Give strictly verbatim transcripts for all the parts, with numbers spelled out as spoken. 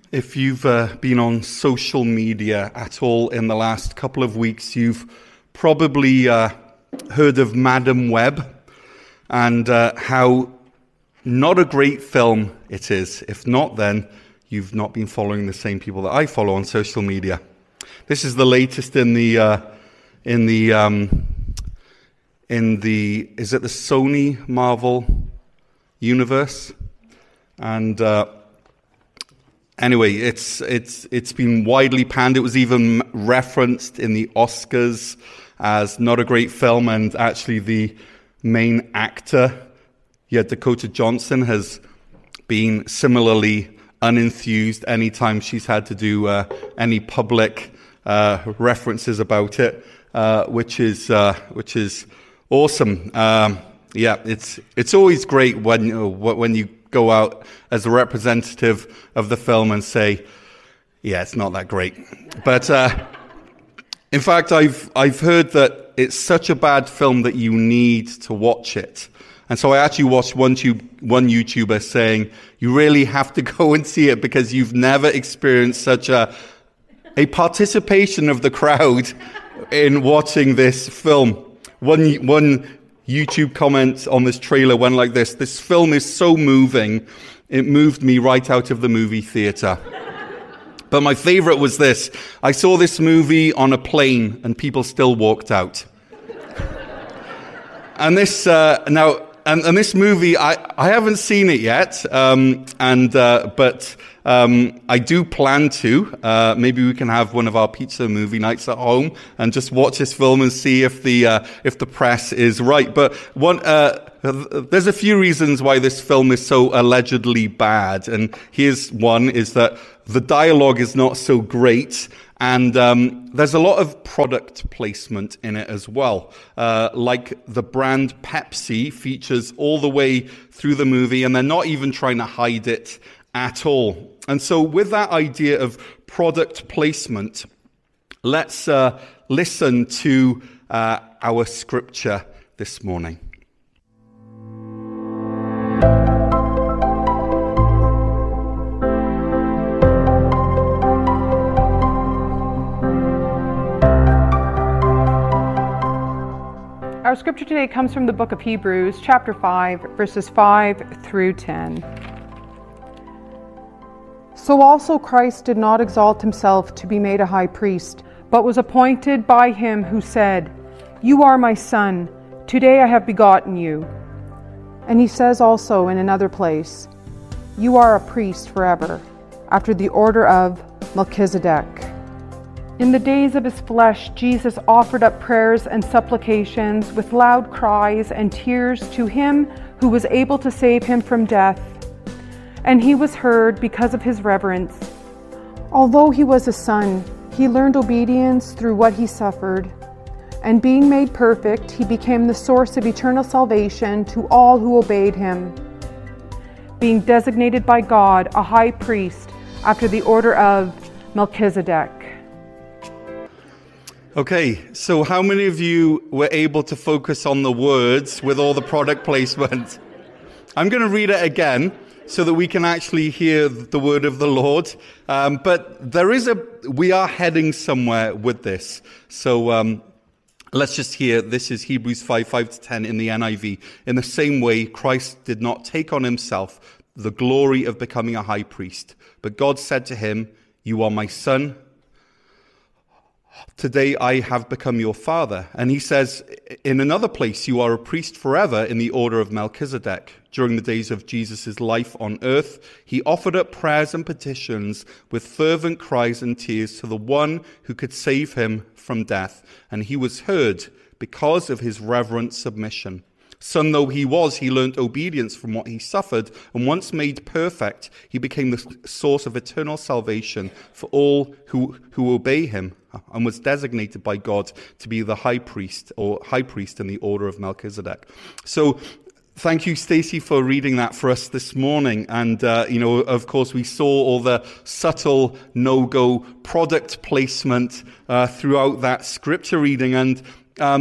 If you've uh, been on social media at all in the last couple of weeks, you've probably uh, heard of Madam Web and uh, how not a great film it is. If not, then you've not been following the same people that I follow on social media. This is the latest in the uh, in the um, in the is it the Sony Marvel universe? And uh, anyway, it's it's it's been widely panned. It was even referenced in the Oscars as not a great film, and actually the main actor, yeah, Dakota Johnson, has been similarly unenthused anytime she's had to do uh, any public uh, references about it, uh, which is uh, which is awesome. Um, yeah, it's it's always great when you know, when you go out as a representative of the film and say, yeah, it's not that great. But uh, in fact, I've I've heard that it's such a bad film that you need to watch it. And so I actually watched one, tube, one YouTuber saying, you really have to go and see it because you've never experienced such a a participation of the crowd in watching this film. One one YouTube comment on this trailer went like this: this film is so moving, it moved me right out of the movie theater. But my favorite was this: I saw this movie on a plane and people still walked out. And this, uh, now, and, and this movie, I, I haven't seen it yet, um, and uh, but um, I do plan to. Uh, maybe we can have one of our pizza movie nights at home and just watch this film and see if the uh, if the press is right. But one, uh, there's a few reasons why this film is so allegedly bad, and here's one: is that the dialogue is not so great. And um, there's a lot of product placement in it as well. Uh, like the brand Pepsi features all the way through the movie, and they're not even trying to hide it at all. And so with that idea of product placement, let's uh, listen to uh, our scripture this morning. Our scripture today comes from the book of Hebrews, chapter five, verses five through ten. So also Christ did not exalt himself to be made a high priest, but was appointed by him who said, "You are my son, today I have begotten you." And he says also in another place, "You are a priest forever, after the order of Melchizedek." In the days of his flesh, Jesus offered up prayers and supplications with loud cries and tears to him who was able to save him from death. And he was heard because of his reverence. Although he was a son, he learned obedience through what he suffered. And being made perfect, he became the source of eternal salvation to all who obeyed him, being designated by God a high priest after the order of Melchizedek. Okay, so how many of you were able to focus on the words with all the product placement? I'm going to read it again so that we can actually hear the word of the Lord. Um, but there is a, we are heading somewhere with this. So um, let's just hear, this is Hebrews five, five to ten in the N I V. In the same way, Christ did not take on himself the glory of becoming a high priest, but God said to him, "You are my son. Today I have become your father." And he says in another place, "You are a priest forever in the order of Melchizedek." During the days of Jesus' life on earth, he offered up prayers and petitions with fervent cries and tears to the one who could save him from death. And he was heard because of his reverent submission. Son though he was, he learnt obedience from what he suffered, and once made perfect, he became the source of eternal salvation for all who, who obey him, and was designated by God to be the high priest, or high priest in the order of Melchizedek. So, thank you, Stacey, for reading that for us this morning. And, uh, you know, of course, we saw all the subtle no-go product placement uh, throughout that scripture reading. And um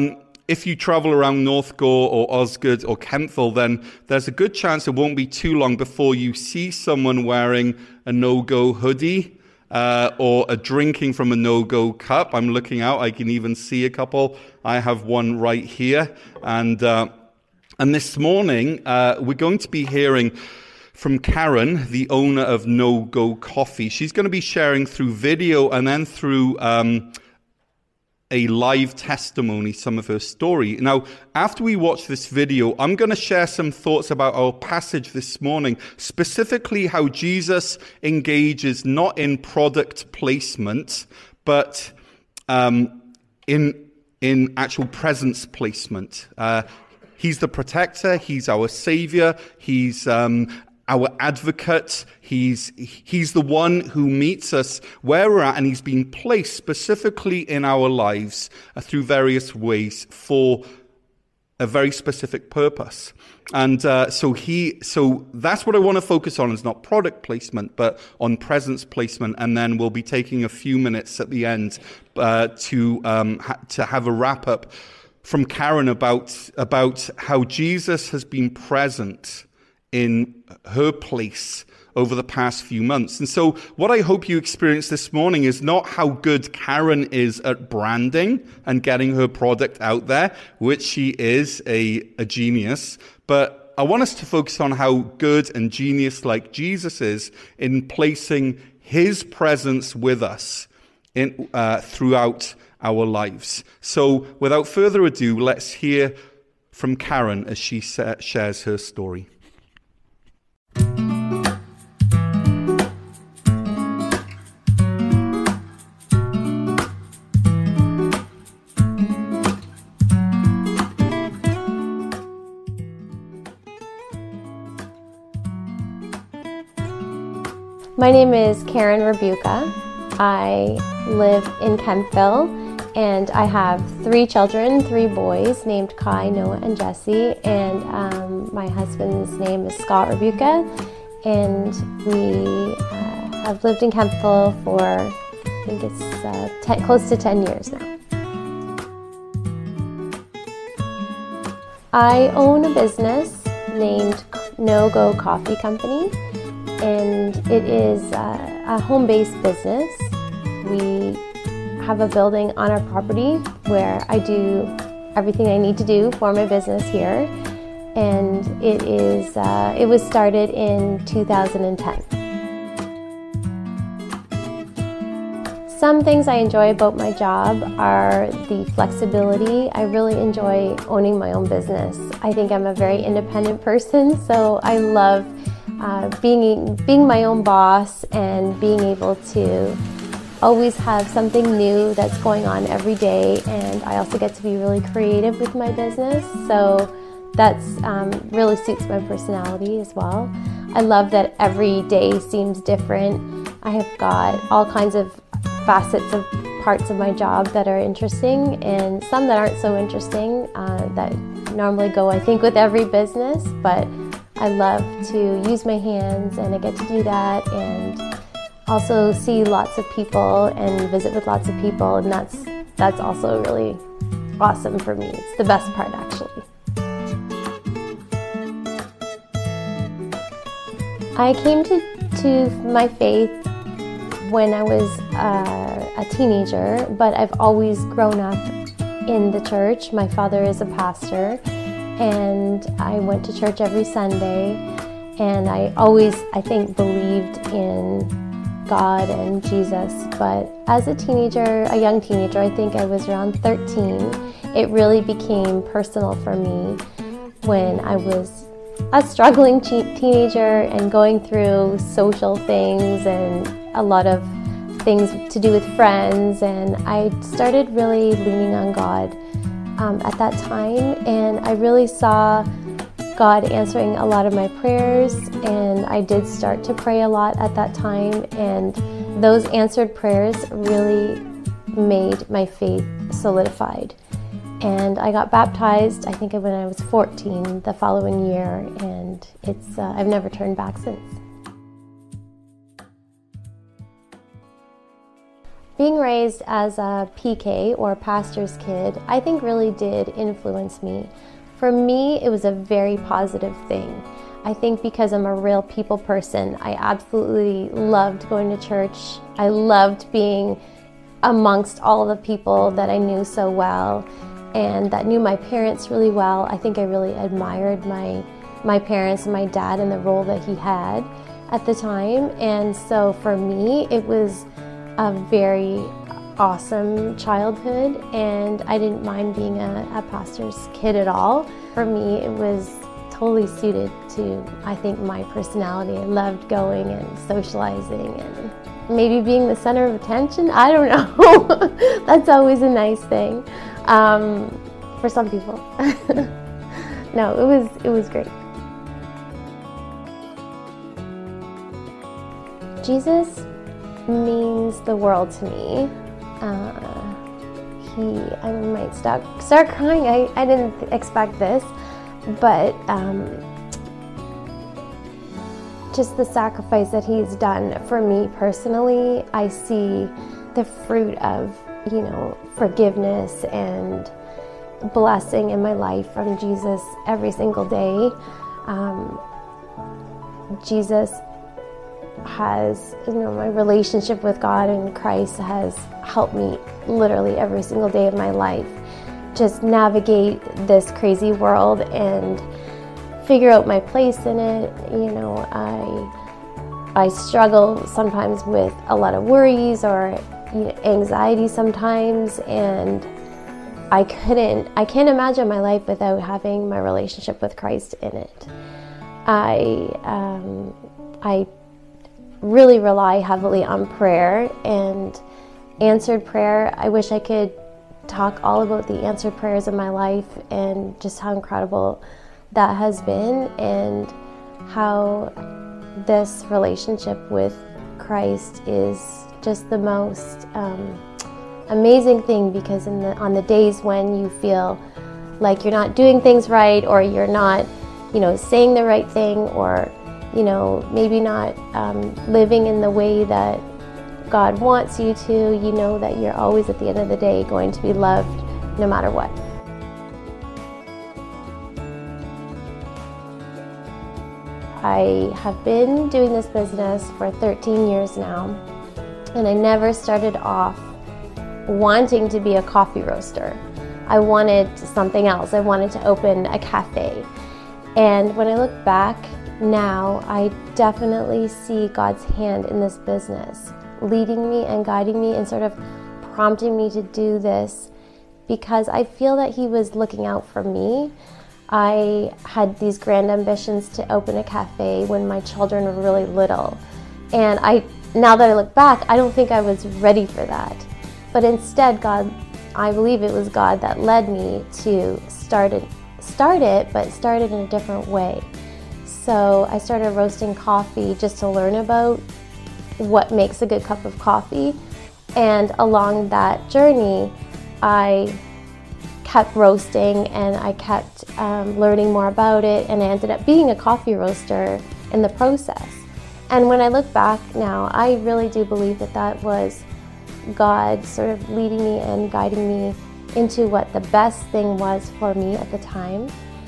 if you travel around North Gore or Osgood or Kemptville, then there's a good chance it won't be too long before you see someone wearing a no-go hoodie uh, or a drinking from a no-go cup. I'm looking out. I can even see a couple. I have one right here. And uh, and this morning, uh, we're going to be hearing from Karen, the owner of No Go Coffee. She's going to be sharing through video and then through um, a live testimony some of her story. Now, after we watch this video, I'm going to share some thoughts about our passage this morning, specifically how Jesus engages not in product placement, but um, in in actual presence placement. Uh, he's the protector. He's our savior. He's um, our advocate. He's he's the one who meets us where we're at, and he's been placed specifically in our lives uh, through various ways for a very specific purpose. And uh, so he, so that's what I want to focus on, is not product placement, but on presence placement. And then we'll be taking a few minutes at the end uh, to um, ha- to have a wrap up from Karen about about how Jesus has been present in her place over the past few months. And so what I hope you experience this morning is not how good Karen is at branding and getting her product out there, which she is a, a genius, but I want us to focus on how good and genius-like Jesus is in placing his presence with us in uh, throughout our lives. So without further ado, let's hear from Karen as she sa- shares her story. My name is Karen Rebuka. I live in Kemptville, and I have three children, three boys named Kai, Noah, and Jesse, and um, my husband's name is Scott Rebuka, and we uh, have lived in Kemptville for, I think it's uh, ten, close to ten years now. I own a business named No Go Coffee Company, and it is uh, a home-based business. We have a building on our property where I do everything I need to do for my business here, and it is uh, it was started in two thousand ten. Some things I enjoy about my job are the flexibility. I really enjoy owning my own business. I think I'm a very independent person, so I love Uh, being being my own boss and being able to always have something new that's going on every day, and I also get to be really creative with my business, so that's um, really suits my personality as well. I love that every day seems different. I have got all kinds of facets of parts of my job that are interesting, and some that aren't so interesting uh, that normally go, I think, with every business, but I love to use my hands, and I get to do that, and also see lots of people and visit with lots of people, and that's that's also really awesome for me. It's the best part, actually. I came to, to my faith when I was uh, a teenager, but I've always grown up in the church. My father is a pastor, and I went to church every Sunday, and I always, I think, believed in God and Jesus. But as a teenager, a young teenager, I think I was around thirteen, it really became personal for me when I was a struggling teenager and going through social things and a lot of things to do with friends, and I started really leaning on God Um, at that time, and I really saw God answering a lot of my prayers, and I did start to pray a lot at that time, and those answered prayers really made my faith solidified. And I got baptized, I think when I was fourteen, the following year, and it's uh, I've never turned back since. Being raised as a P K, or pastor's kid, I think really did influence me. For me, it was a very positive thing. I think because I'm a real people person, I absolutely loved going to church. I loved being amongst all the people that I knew so well and that knew my parents really well. I think I really admired my, my parents and my dad and the role that he had at the time. And so for me, it was a very awesome childhood, and I didn't mind being a, a pastor's kid at all. For me, it was totally suited to, I think, my personality. I loved going and socializing and maybe being the center of attention. I don't know. That's always a nice thing um, for some people. No, it was, it was great. Jesus means the world to me. Uh, he, I might start, start crying. I, I didn't expect this, but um, just the sacrifice that he's done for me personally, I see the fruit of, you know, forgiveness and blessing in my life from Jesus every single day. Um, Jesus has, you know, my relationship with God and Christ has helped me literally every single day of my life just navigate this crazy world and figure out my place in it. You know, I I struggle sometimes with a lot of worries or, you know, anxiety sometimes, and I couldn't, I can't imagine my life without having my relationship with Christ in it. I, um, I really rely heavily on prayer and answered prayer. I wish I could talk all about the answered prayers in my life and just how incredible that has been, and how this relationship with Christ is just the most um, amazing thing, because in the, on the days when you feel like you're not doing things right, or you're not, you know, saying the right thing, or, you know, maybe not um, living in the way that God wants you to, you know that you're always at the end of the day going to be loved no matter what. I have been doing this business for thirteen years now, and I never started off wanting to be a coffee roaster. I wanted something else. I wanted to open a cafe. And when I look back now, I definitely see God's hand in this business, leading me and guiding me and sort of prompting me to do this, because I feel that He was looking out for me. I had these grand ambitions to open a cafe when my children were really little. And I, now that I look back, I don't think I was ready for that. But instead, God, I believe it was God that led me to start it, start it, but start it in a different way. So I started roasting coffee just to learn about what makes a good cup of coffee. And along that journey, I kept roasting and I kept um, learning more about it, and I ended up being a coffee roaster in the process. And when I look back now, I really do believe that that was God sort of leading me and guiding me into what the best thing was for me at the time.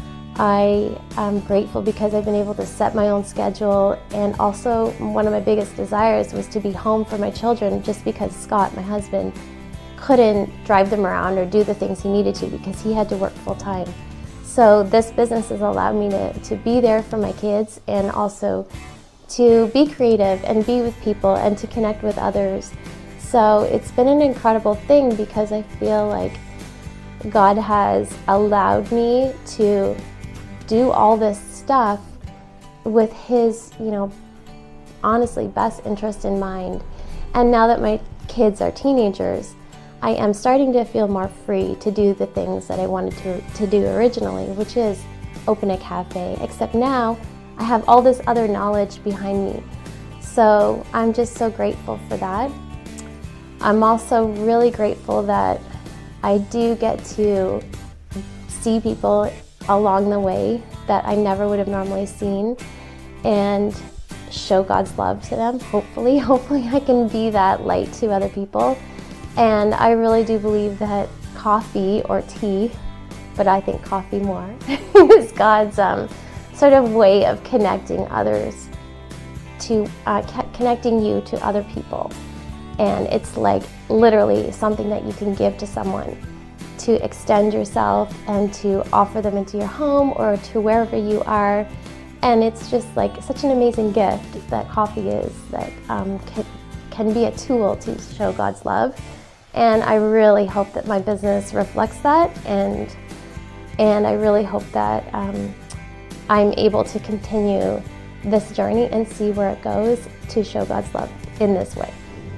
I am grateful because I've been able to set my own schedule, and also one of my biggest desires was to be home for my children, just because Scott, my husband, couldn't drive them around or do the things he needed to because he had to work full time. So this business has allowed me to, to be there for my kids, and also to be creative and be with people and to connect with others. So it's been an incredible thing, because I feel like God has allowed me to do all this stuff with His, you know, honestly best interest in mind. And now that my kids are teenagers, I am starting to feel more free to do the things that I wanted to, to do originally, which is open a cafe, except now I have all this other knowledge behind me. So I'm just so grateful for that. I'm also really grateful that I do get to see people along the way that I never would have normally seen, and show God's love to them. Hopefully, hopefully I can be that light to other people. And I really do believe that coffee or tea, but I think coffee more, is God's um, sort of way of connecting others to, uh, connecting you to other people. And it's like literally something that you can give to someone to extend yourself and to offer them into your home or to wherever you are. And it's just like such an amazing gift that coffee is, that um, can, can be a tool to show God's love. And I really hope that my business reflects that, and and I really hope that um, I'm able to continue this journey and see where it goes to show God's love in this way.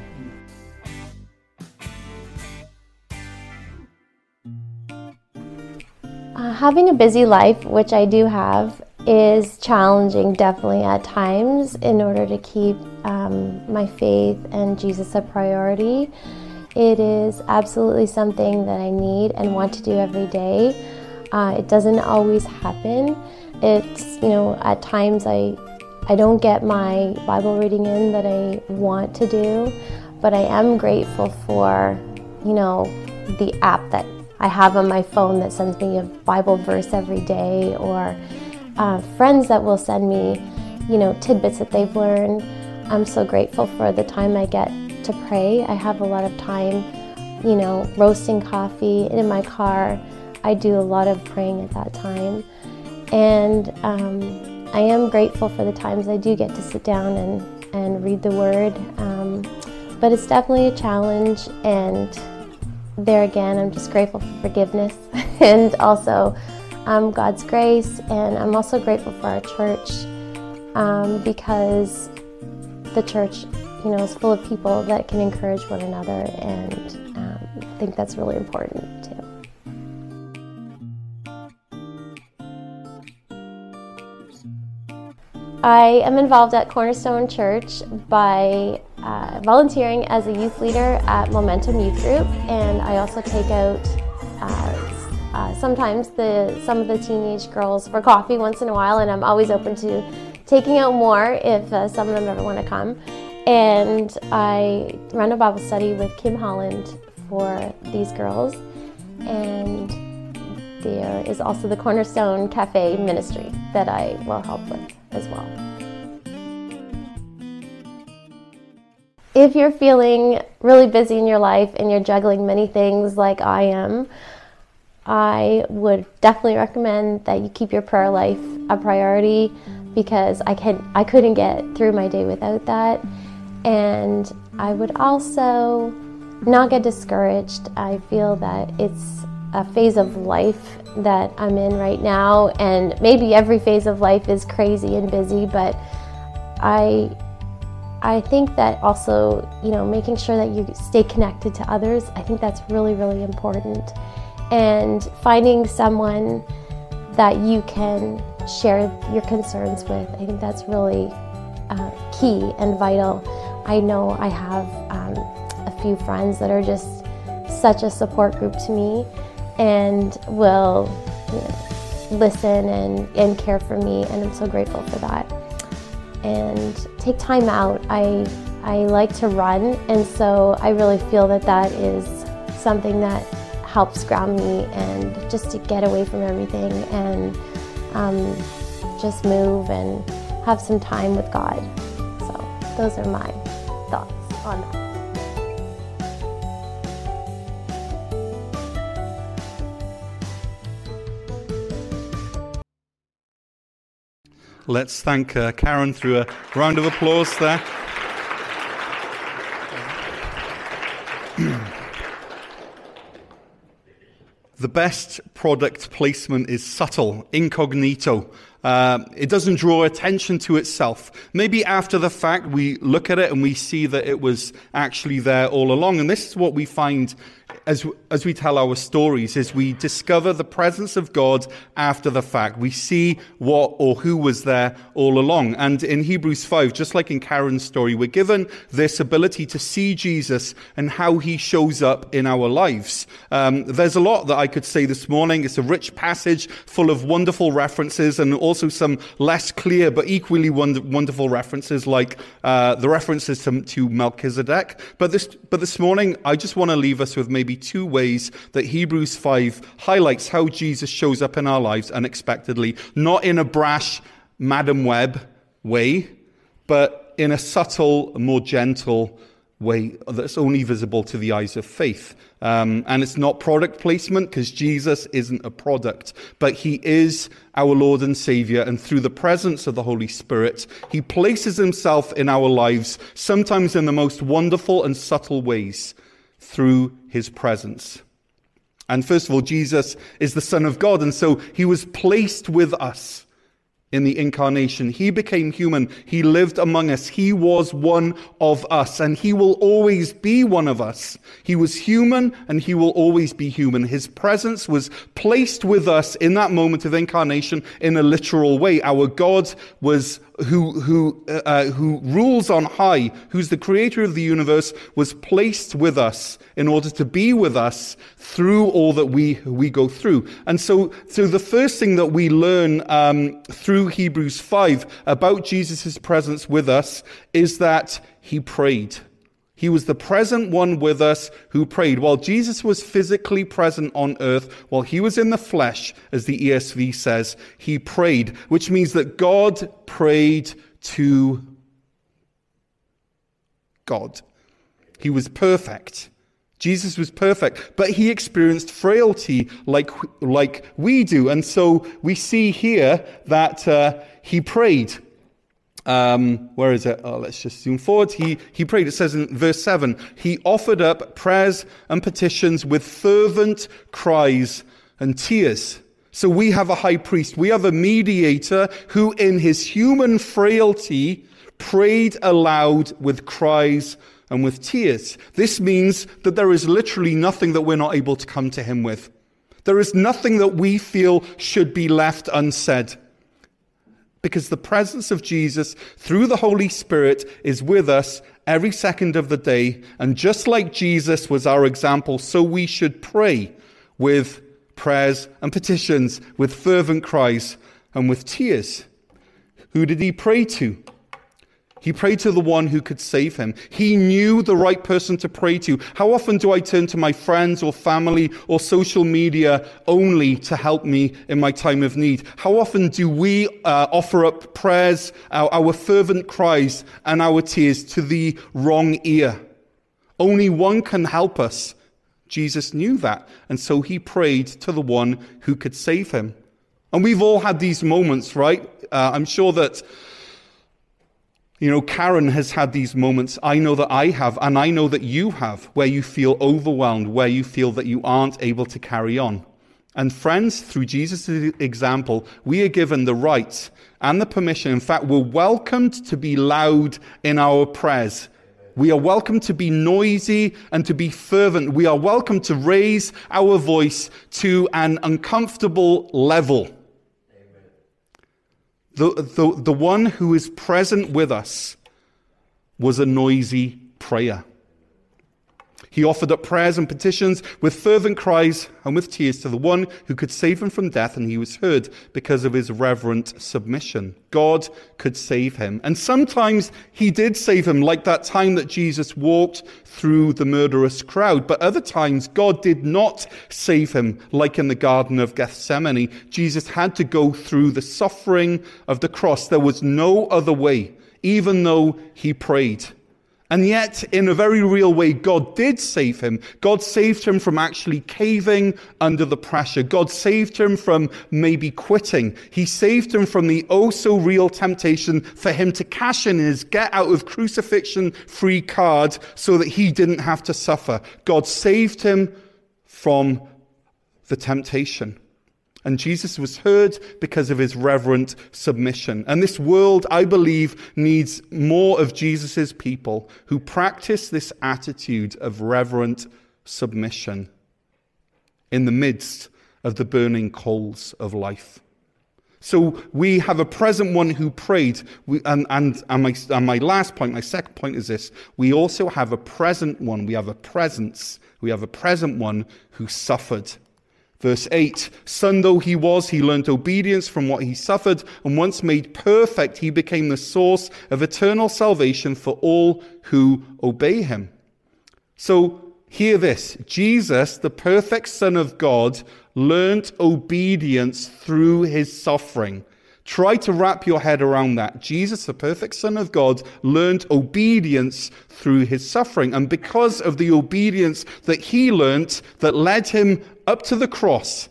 Uh, having a busy life, which I do have, is challenging definitely at times in order to keep um, my faith and Jesus a priority. It is absolutely something that I need and want to do every day. Uh, it doesn't always happen. It's, you know, at times I, I don't get my Bible reading in that I want to do, but I am grateful for, you know, the app that I have on my phone that sends me a Bible verse every day, or uh, friends that will send me, you know, tidbits that they've learned. I'm so grateful for the time I get to pray. I have a lot of time, you know, roasting coffee in my car. I do a lot of praying at that time. And um, I am grateful for the times I do get to sit down and, and read the Word. Um, but it's definitely a challenge, and there again, I'm just grateful for forgiveness and also um, God's grace. And I'm also grateful for our church um, because the church, you know, is full of people that can encourage one another, and um, I think that's really important too. I am involved at Cornerstone Church by uh, volunteering as a youth leader at Momentum Youth Group, and I also take out uh, uh, sometimes the some of the teenage girls for coffee once in a while, and I'm always open to taking out more if uh, some of them ever want to come. And I run a Bible study with Kim Holland for these girls, and there is also the Cornerstone Cafe ministry that I will help with as well. If you're feeling really busy in your life and you're juggling many things like I am, I would definitely recommend that you keep your prayer life a priority, because I can I couldn't get through my day without that. And I would also not get discouraged. I feel that it's a phase of life that I'm in right now, and maybe every phase of life is crazy and busy, but I I think that also, you know, making sure that you stay connected to others, I think that's really, really important. And finding someone that you can share your concerns with, I think that's really uh, key and vital. I know I have um, a few friends that are just such a support group to me, and will, you know, listen and, and care for me, and I'm so grateful for that. And take time out. I, I like to run, and so I really feel that that is something that helps ground me, and just to get away from everything and um, just move and have some time with God. So those are my thoughts on that. Let's thank uh, Karen through a round of applause there. The best product placement is subtle, incognito. Uh, it doesn't draw attention to itself. Maybe after the fact we look at it and we see that it was actually there all along. And this is what we find as as we tell our stories, is we discover the presence of God after the fact. We see what or who was there all along. And in Hebrews five, just like in Karen's story, we're given this ability to see Jesus and how he shows up in our lives. Um, there's a lot that I could say this morning. It's a rich passage full of wonderful references, and all also some less clear but equally wonder, wonderful references, like uh, the references to, to Melchizedek. But this, but this morning, I just want to leave us with maybe two ways that Hebrews five highlights how Jesus shows up in our lives unexpectedly, not in a brash Madam Web way, but in a subtle, more gentle way that's only visible to the eyes of faith. Um, and it's not product placement, because Jesus isn't a product, but he is our Lord and Savior. And through the presence of the Holy Spirit, he places himself in our lives, sometimes in the most wonderful and subtle ways, through his presence. And first of all, Jesus is the Son of God, and so he was placed with us in the incarnation. He became human. He lived among us. He was one of us, and he will always be one of us. He was human, and he will always be human. His presence was placed with us in that moment of incarnation in a literal way. Our God was who who uh, who rules on high, who's the creator of the universe, was placed with us in order to be with us through all that we we go through. And so, so the first thing that we learn um, through Hebrews five about Jesus' presence with us is that he prayed. He was the present one with us who prayed. While Jesus was physically present on earth, while he was in the flesh, as the E S V says, he prayed, which means that God prayed to God. He was perfect. Jesus was perfect, but he experienced frailty like, like we do. And so we see here that uh, he prayed. Um, where is it? Oh, let's just zoom forward. He, he prayed. It says in verse seven, he offered up prayers and petitions with fervent cries and tears. So we have a high priest. We have a mediator who in his human frailty prayed aloud with cries and with tears. This means that there is literally nothing that we're not able to come to him with. There is nothing that we feel should be left unsaid. Because the presence of Jesus through the Holy Spirit is with us every second of the day. And just like Jesus was our example, so we should pray with prayers and petitions, with fervent cries and with tears. Who did he pray to? He prayed to the one who could save him. He knew the right person to pray to. How often do I turn to my friends or family or social media only to help me in my time of need? How often do we uh, offer up prayers, our, our fervent cries and our tears to the wrong ear? Only one can help us. Jesus knew that, and so he prayed to the one who could save him. And we've all had these moments, right? Uh, I'm sure that You know, Karen has had these moments. I know that I have, and I know that you have, where you feel overwhelmed, where you feel that you aren't able to carry on. And friends, through Jesus' example, we are given the right and the permission. In fact, we're welcomed to be loud in our prayers. We are welcome to be noisy and to be fervent. We are welcome to raise our voice to an uncomfortable level. The, the, the one who is present with us was a noisy prayer. He offered up prayers and petitions with fervent cries and with tears to the one who could save him from death, and he was heard because of his reverent submission. God could save him. And sometimes he did save him, like that time that Jesus walked through the murderous crowd. But other times God did not save him, like in the Garden of Gethsemane. Jesus had to go through the suffering of the cross. There was no other way, even though he prayed. And yet, in a very real way, God did save him. God saved him from actually caving under the pressure. God saved him from maybe quitting. He saved him from the oh-so-real temptation for him to cash in his get-out-of-crucifixion-free card so that he didn't have to suffer. God saved him from the temptation. And Jesus was heard because of his reverent submission. And this world, I believe, needs more of Jesus' people who practice this attitude of reverent submission in the midst of the burning coals of life. So we have a present one who prayed. We, and, and, and, my, and my last point, my second point is this. We also have a present one. We have a presence. We have a present one who suffered. Verse eight, son though he was, he learnt obedience from what he suffered, and once made perfect, he became the source of eternal salvation for all who obey him. So hear this, Jesus, the perfect Son of God, learnt obedience through his suffering. Try to wrap your head around that. Jesus, the perfect Son of God, learned obedience through his suffering. And because of the obedience that he learnt that led him up to the cross,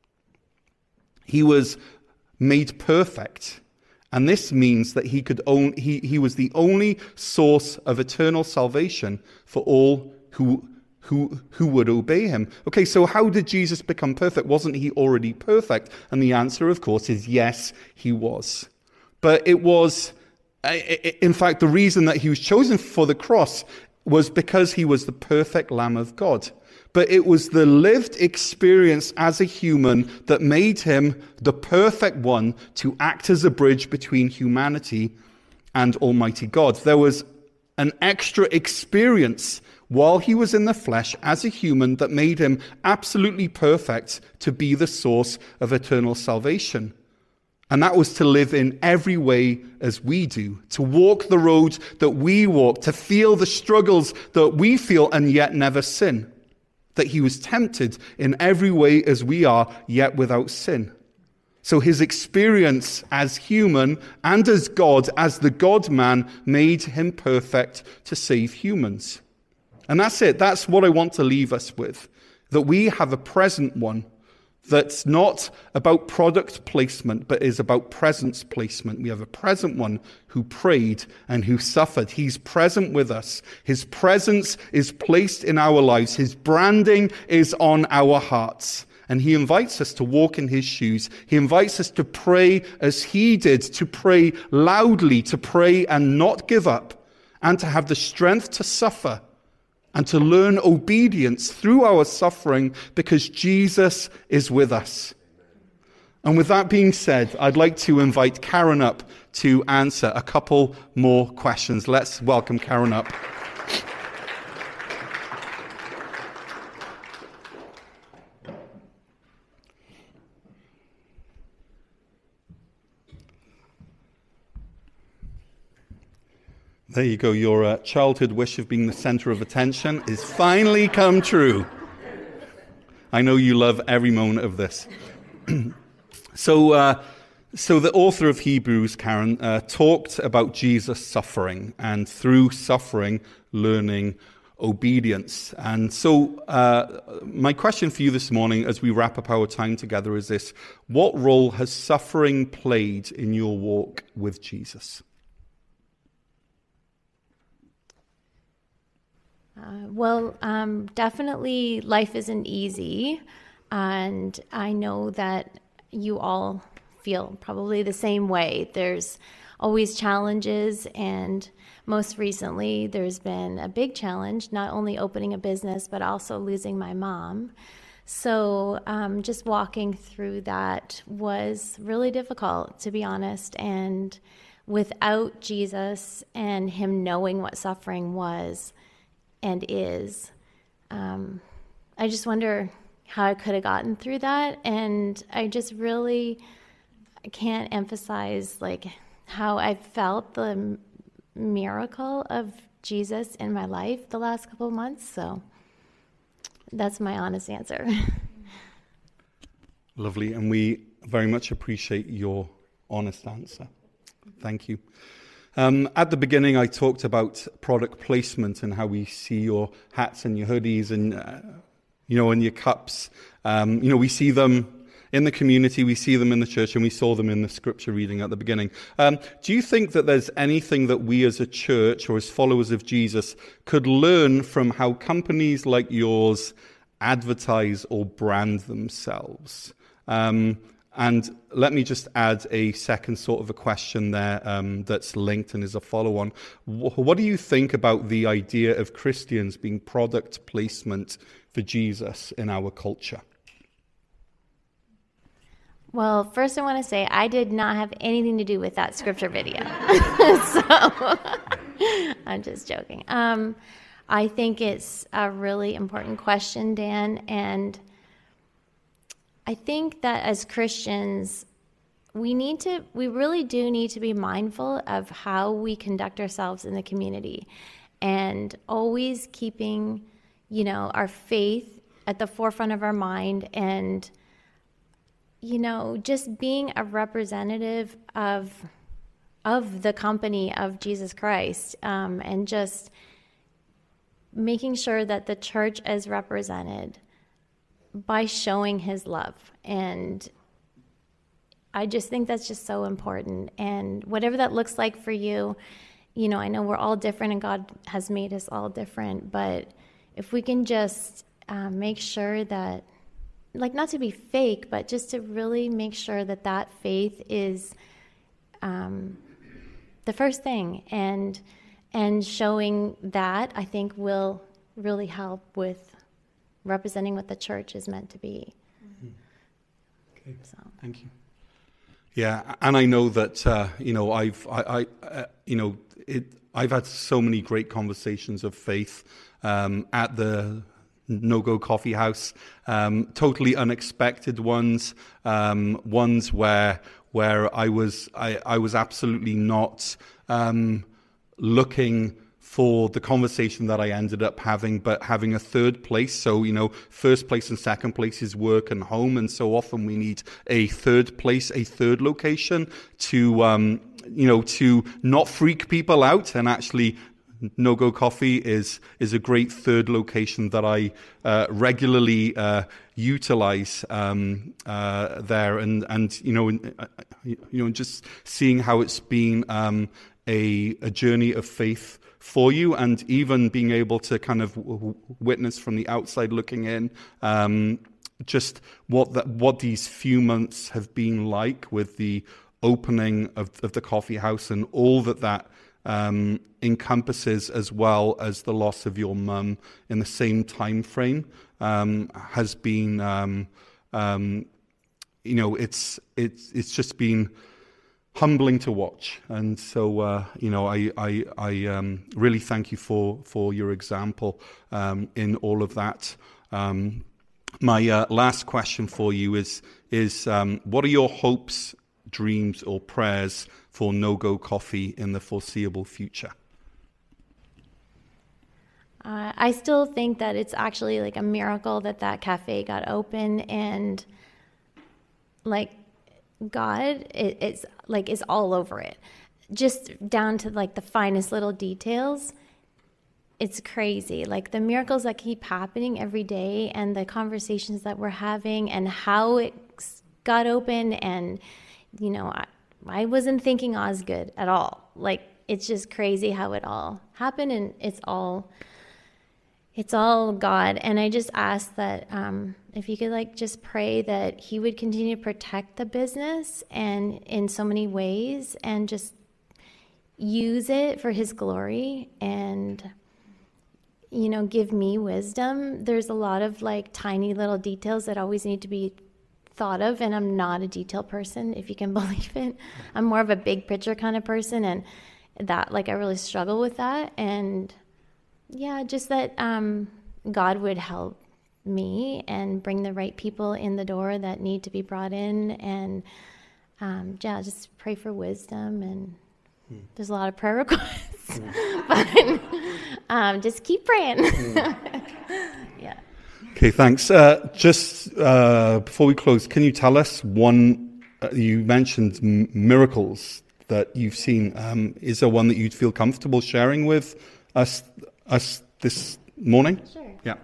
he was made perfect. And this means that he could own, he, he was the only source of eternal salvation for all who Who, who would obey him. Okay, so how did Jesus become perfect? Wasn't he already perfect? And the answer, of course, is yes, he was. But it was, in fact, the reason that he was chosen for the cross was because he was the perfect Lamb of God. But it was the lived experience as a human that made him the perfect one to act as a bridge between humanity and Almighty God. There was an extra experience while he was in the flesh as a human that made him absolutely perfect to be the source of eternal salvation. And that was to live in every way as we do, to walk the road that we walk, to feel the struggles that we feel and yet never sin. That he was tempted in every way as we are, yet without sin. So his experience as human and as God, as the God-man, made him perfect to save humans. And that's it. That's what I want to leave us with. That we have a present one that's not about product placement, but is about presence placement. We have a present one who prayed and who suffered. He's present with us. His presence is placed in our lives. His branding is on our hearts. And he invites us to walk in his shoes. He invites us to pray as he did, to pray loudly, to pray and not give up, and to have the strength to suffer and to learn obedience through our suffering because Jesus is with us. And with that being said, I'd like to invite Karen up to answer a couple more questions. Let's welcome Karen up. There you go. Your uh, childhood wish of being the center of attention is finally come true. I know you love every moment of this. so, uh, so the author of Hebrews, Karen, uh, talked about Jesus suffering, and through suffering, learning obedience. And so, uh, my question for you this morning, as we wrap up our time together, is this: what role has suffering played in your walk with Jesus? Uh, well, um, definitely life isn't easy, and I know that you all feel probably the same way. There's always challenges, and most recently there's been a big challenge, not only opening a business, but also losing my mom. So um, just walking through that was really difficult, to be honest, and without Jesus and him knowing what suffering was and is, um, I just wonder how I could have gotten through that. And I just really can't emphasize like how I felt the miracle of Jesus in my life the last couple of months. So that's my honest answer. Lovely. And we very much appreciate your honest answer. Thank you. Um, at the beginning, I talked about product placement and how we see your hats and your hoodies and, uh, you know, and your cups. Um, you know, we see them in the community, we see them in the church, and we saw them in the scripture reading at the beginning. Um, do you think that there's anything that we as a church or as followers of Jesus could learn from how companies like yours advertise or brand themselves? Um And let me just add a second sort of a question there um, that's linked and is a follow-on. What do you think about the idea of Christians being product placement for Jesus in our culture? Well, first I want to say I did not have anything to do with that scripture video. So I'm just joking. Um, I think it's a really important question, Dan, and I think that as Christians, we need to, we really do need to be mindful of how we conduct ourselves in the community, and always keeping, you know, our faith at the forefront of our mind, and, you know, just being a representative of of the company of Jesus Christ, um, and just making sure that the church is represented by showing his love. And I just think that's just so important. And whatever that looks like for you, you know, I know we're all different and God has made us all different, but if we can just um, make sure that, like, not to be fake, but just to really make sure that that faith is um, the first thing, and and showing that, I think, will really help with representing what the church is meant to be. Mm-hmm. Okay, so. Thank you. Yeah, and I know that uh, you know I've I, I uh, you know it I've had so many great conversations of faith um, at the No Go Coffee House, um, totally unexpected ones, um, ones where where I was I, I was absolutely not um, looking for the conversation that I ended up having, but having a third place. So, you know, first place and second place is work and home, and so often we need a third place, a third location to, um, you know, to not freak people out, and actually No Go Coffee is is a great third location that I uh, regularly uh, utilize um, uh, there, and and you know, uh, you know, just seeing how it's been um, a a journey of faith for you, and even being able to kind of w- witness from the outside looking in, um, just what that what these few months have been like with the opening of, of the coffee house, and all that that um, encompasses, as well as the loss of your mum in the same time frame, um, has been, um, um, you know, it's it's it's just been humbling to watch. And so, uh, you know, I I, I um, really thank you for for your example um, in all of that. Um, my uh, last question for you is is um, what are your hopes, dreams, or prayers for No Go Coffee in the foreseeable future? Uh, I still think that it's actually like a miracle that that cafe got open, and like God, it, it's like is all over it, just down to like the finest little details. It's crazy, like the miracles that keep happening every day, and the conversations that we're having, and how it got open. And you know, I, I wasn't thinking Osgood at all. Like, it's just crazy how it all happened, and it's all, it's all God. And I just ask that um, if you could like just pray that he would continue to protect the business and in so many ways, and just use it for his glory, and, you know, give me wisdom. There's a lot of like tiny little details that always need to be thought of, and I'm not a detail person, if you can believe it. I'm more of a big picture kind of person, and that, like, I really struggle with that. And yeah, just that um, God would help me and bring the right people in the door that need to be brought in, and um, yeah, just pray for wisdom. And hmm. there's a lot of prayer requests, hmm. but um, just keep praying. Hmm. Yeah. Okay, thanks. Uh, just uh, before we close, can you tell us one, uh, you mentioned m- miracles that you've seen. Um, is there one that you'd feel comfortable sharing with us us this morning? Sure. Yeah.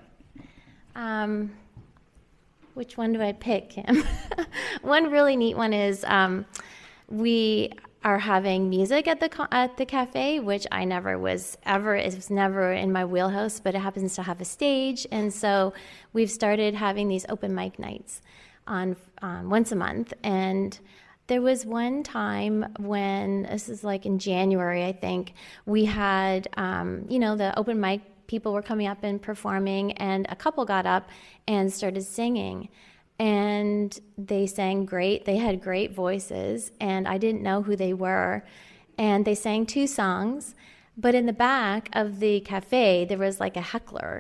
Um, which one do I pick, Kim? One really neat one is um, we are having music at the at the cafe, which I never was ever, it was never in my wheelhouse, but it happens to have a stage. And so we've started having these open mic nights on um, once a month. And there was one time when, this is like in January, I think, we had, um, you know, the open mic people were coming up and performing, and a couple got up and started singing. And they sang great. They had great voices, and I didn't know who they were. And they sang two songs, but in the back of the cafe, there was like a heckler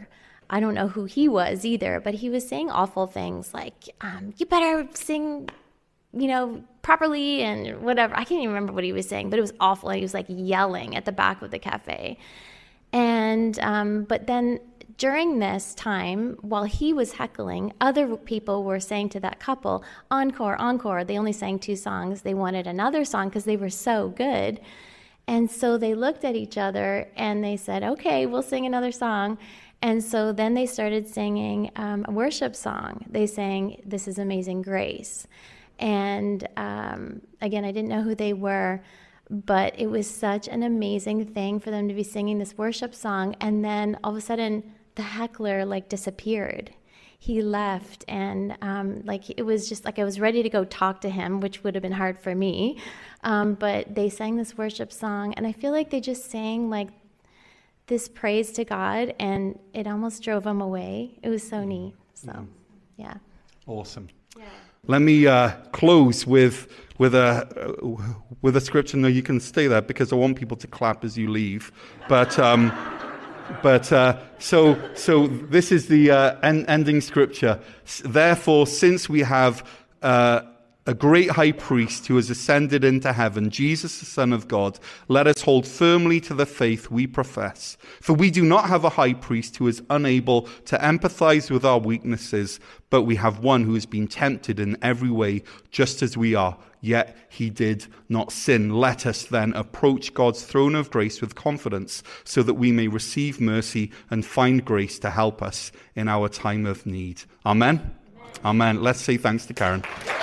I don't know who he was either, but he was saying awful things like, um, you better sing, you know, properly and whatever. I can't even remember what he was saying, but it was awful. He was like yelling at the back of the cafe. And, um, but then during this time, while he was heckling, other people were saying to that couple, encore, encore. They only sang two songs. They wanted another song because they were so good. And so they looked at each other and they said, okay, we'll sing another song. And so then they started singing um, a worship song. They sang, This is Amazing Grace. And um, again, I didn't know who they were, but it was such an amazing thing for them to be singing this worship song. And then all of a sudden, the heckler like disappeared. He left, and um, like it was just like I was ready to go talk to him, which would have been hard for me. Um, but they sang this worship song, and I feel like they just sang like this praise to God, and it almost drove him away. It was so neat. So, yeah. Awesome. Yeah. Let me uh, close with with a uh, with a scripture. No, you can stay there because I want people to clap as you leave. But. Um, But uh, so so this is the uh, en- ending scripture. Therefore, since we have uh, a great high priest who has ascended into heaven, Jesus, the Son of God, let us hold firmly to the faith we profess. For we do not have a high priest who is unable to empathize with our weaknesses, but we have one who has been tempted in every way, just as we are, yet he did not sin. Let us then approach God's throne of grace with confidence, so that we may receive mercy and find grace to help us in our time of need. Amen? Amen. Amen. Let's say thanks to Karen.